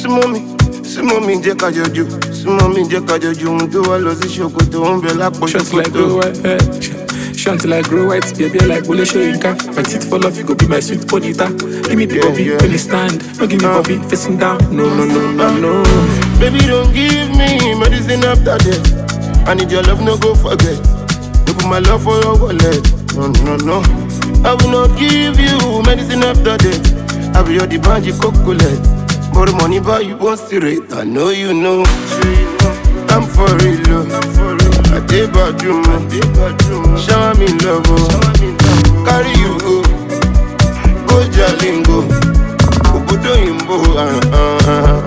Súnmọ́ mi jẹ́ ká jọjú, súnmọ́ mi jẹ́ ká jọjú, ohun tó wá lọ sí ṣòkòtò ń bẹ lápò ṣòkòtò. Shunt like grow white, baby like Wole Soyinka. My teeth fall off, you go be my sweet bonita. Give me the bobby, when you stand. Don't give me bobby, facing down. No. Baby, don't give me medicine after death. I need your love, no go forget. You put my love for your wallet. No. I will not give you medicine after death. I will your banji cocolet. More money, but you won't see it. I know you know. I'm for real. I did about you, man. Shower me love, carry you go Jalingo, Obodo Imbo.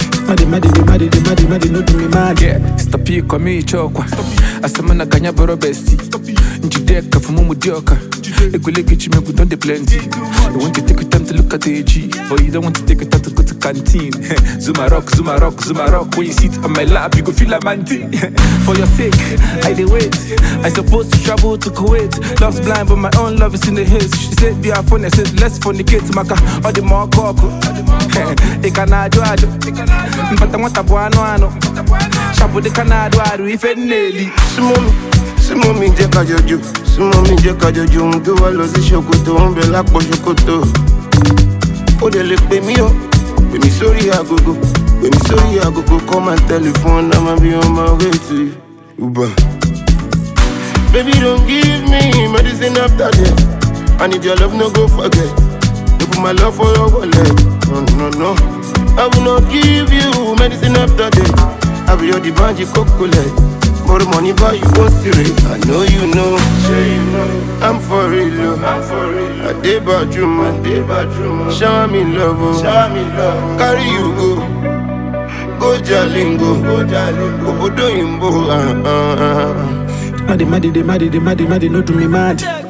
Madi, no do me mad, yeah. Stop you, come here, chokwa. Asamana kanya boro besti. Njideka for mumu dioka. Eguleke chime we don't de plenty. You want to take your time to look at the AG, but you don't want to take your time to go to canteen. Zuma rock. When you sit on my lap, you go feel a man thing. For your sake, I dey wait. I supposed to travel to Kuwait. Love's blind, but my own love is in the haze. She said, be a phone. I said, let's fornicate, maka. All the more coco. Ekanado. Mpata mwata buano ano. Shabu de kanado aru ife neli. Súnmọ́ mi jẹ́ ká jọjú, súnmọ́ mi jẹ́ ká jọjú, ohun tó wá lọ sí ṣòkòtò ń bẹ lápò ṣòkòtò. Ó dẹ̀ lè pè mí o, pè mí sórí agogo, call my telephone, I'ma be on my way to you. Uber. Baby, don't give me medicine after death. I need your love, no go forget. You put my love for your wallet. No. I will not give you medicine after death. I will your banji cocolet. More money, but you won't see it. I know you know. I'm for real. I did about you, man. Shower me love, carry you go Jalingo, Obodo Imbo. Madi, no do me mad.